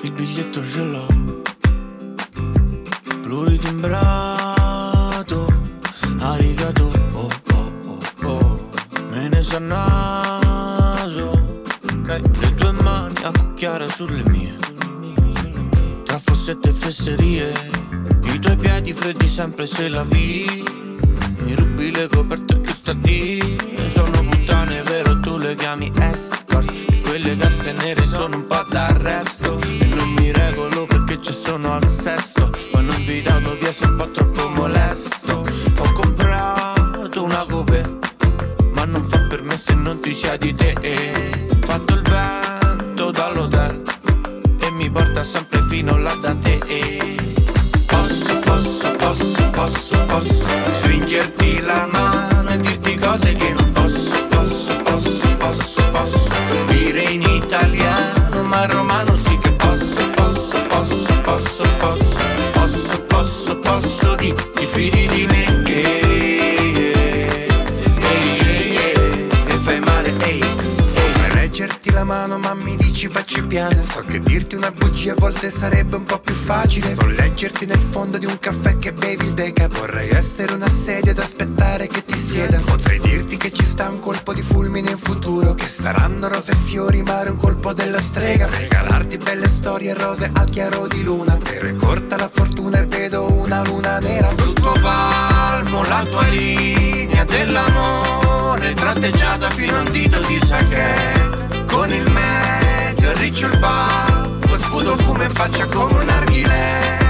il biglietto ce l'ho, pluritimbrato, arigato, oh oh oh oh, me ne sono nato, okay. Le tue mani a cucchiare sulle mie, tra fossette e fesserie, i tuoi piedi freddi sempre se la vi, mi rubi le coperte che sta di, sono puttane vero, tu le chiami escort, e quelle calze nere sono un po' d'arresto, e non mi regolo perché ci sono al sesto, quando ho invitato via sono un po' troppo molesto, ho comprato una coupe, ma non fa per me se non ti sia di te, ho fatto il vento dall'hotel e mi porta sempre fino là da te, posso, posso, posso, posso, posso stringerti la mano e dirti cose che non posso, posso, posso, posso, posso dire in italiano, ma in romano sì che posso, posso, posso, posso, posso, posso, posso, posso, ti fidi di me, e fai male, vorrei reggerti la mano ma mi dici facci piano, so che dirti una bugia a volte sarebbe un po' più facile, so leggerti nel fondo di un caffè che bevi il deca, vorrei essere una sedia ad aspettare che ti sieda, potrei dirti che ci sta un colpo di fulmine in futuro, che saranno rose e fiori ma è un colpo della strega, regalarti belle storie rose al chiaro di luna, però è corta la fortuna e vedo una luna nera sul tuo palmo, la tua linea dell'amore tratteggiata fino a un dito di sake, con il medio arriccio il baffo, sputo fumo in faccia come un narghilè,